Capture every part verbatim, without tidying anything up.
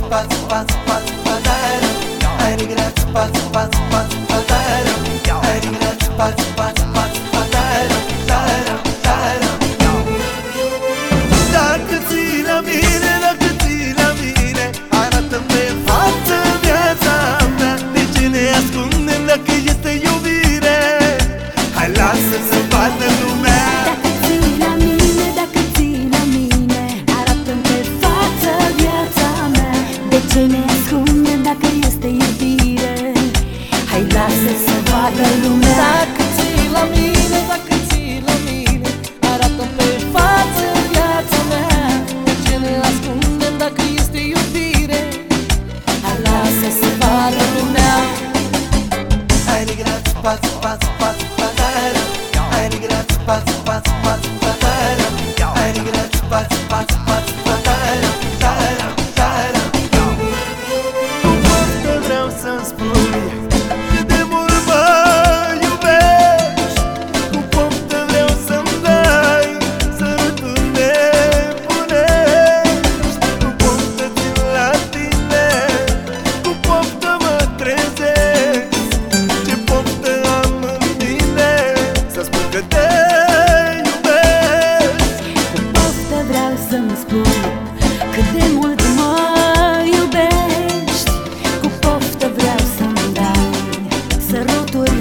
Dacă ții la mine, dacă ții la mine, arată-mi pe față viața mea. De ce ne ascundem dacă este iubire? Hai lasă să vadă lumea. Dacă ții la mine, dacă ții la mine, arată-mi pe față viața mea. De ce ne ascundem dacă este iubire? Hai lasă să vadă lumea. Dacă ții la mine, dacă ții la mine, arată-mi pe față viața mea. De ce ne ascundem dacă este iubire? Hai lasă să vadă lumea. Hai rigrați, pați, pați, pați, patara. Hai rigrați, pați, pați, pați, patara. Hai rigrați, pați, pați, pați, patara. Tara, tara. Cu poftă vreau să-mi spui cât de mult mă iubești. Cu poftă vreau să-mi dai săruturi nebunești. Cu poftă țin la tine, cu poftă mă trezesc. Ce poftă am în mine să spun că te iubesc. Cu poftă vreau să-mi spui cât de mult mă iubești. Cu poftă vreau să-mi dai săruturi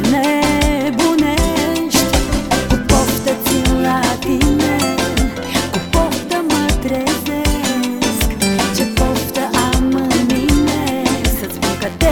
nebunești. Cu poftă țin la tine, cu poftă mă trezesc. Ce poftă am în mine să-ți spun că te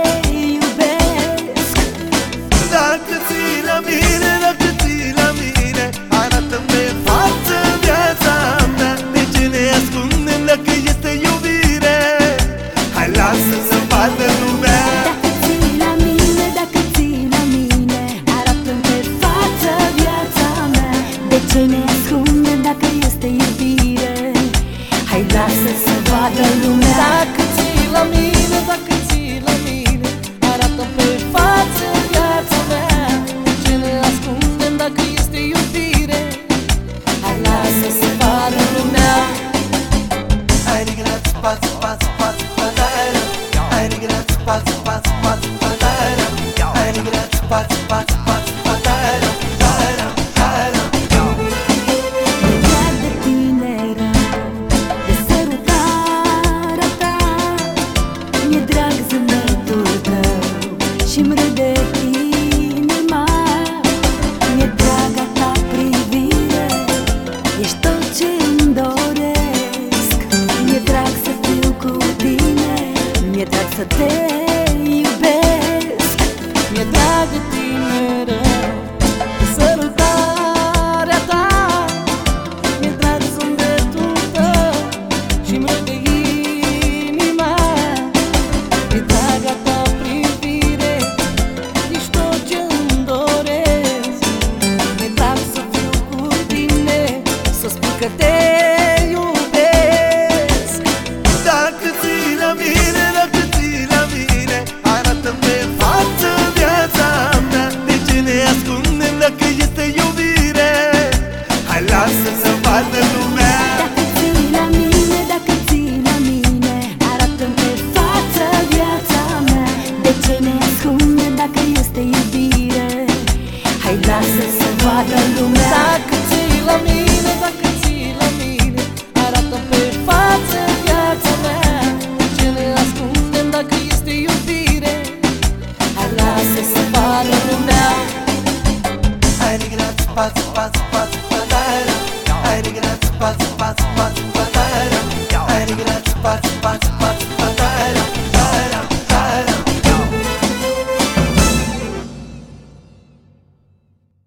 iubesc. Dacă ții la mine, dacă ții la mine, arată-mi pe față viața mea. De ce ne ascundem dacă este iubire? Hai lasă să vadă lumea. Dacă ții la mine, dacă ții la mine, arată-mi pe față viața mea. De ce ne ascundem dacă este iubire? Hai lasă să vadă lumea. Dacă ții la mine, dacă ții la mine, arată-mi pe față viața mea. De ce ne ascundem dacă este iubire? Hai lasă să vadă lumea. Hai rigrați, pați, pați, pați, patara. Hai rigrați, pați, pați, pați, patara. Hai rigrați, pați, pați, pați, patara. Tara, tara. Mi-e drag de tine rău, de sărutarea ta. Mi-e drag zâmbetul tău și-mi râde inima. Mi-e drag a ta privire, ești tot ce-mi doresc. Mi-e drag să fiu cu tine, mi-e drag să te iubesc. Mi-e drag de tine rău, de sărutarea ta. Mi-e drag zâmbetul tău și-mi râde inima. Mi-e drag a ta privire, ești tot ce-mi doresc. Mi-e drag să fiu cu tine, să spun că te iubesc. Dacă ții la mine, dacă ții la mine, arată-mi pe față viața mea. De ce ne ascundem dacă este iubire? Hai lasă să vadă lumea. Dacă ții la mine, dacă ții la mine, arată-mi pe față viața mea. De ce ne ascundem dacă este iubire? Hai lasă să vadă lumea. Dacă ții la mine, dacă ții la mine, arată-mi pe față viața mea. De ce ne ascundem dacă este iubire? Hai lasă să vadă lumea. Hai rigrați, pați, pați, pați, patara. Hai rigrați, pați, pați, pați, patara. Hai rigrați, pați, pați,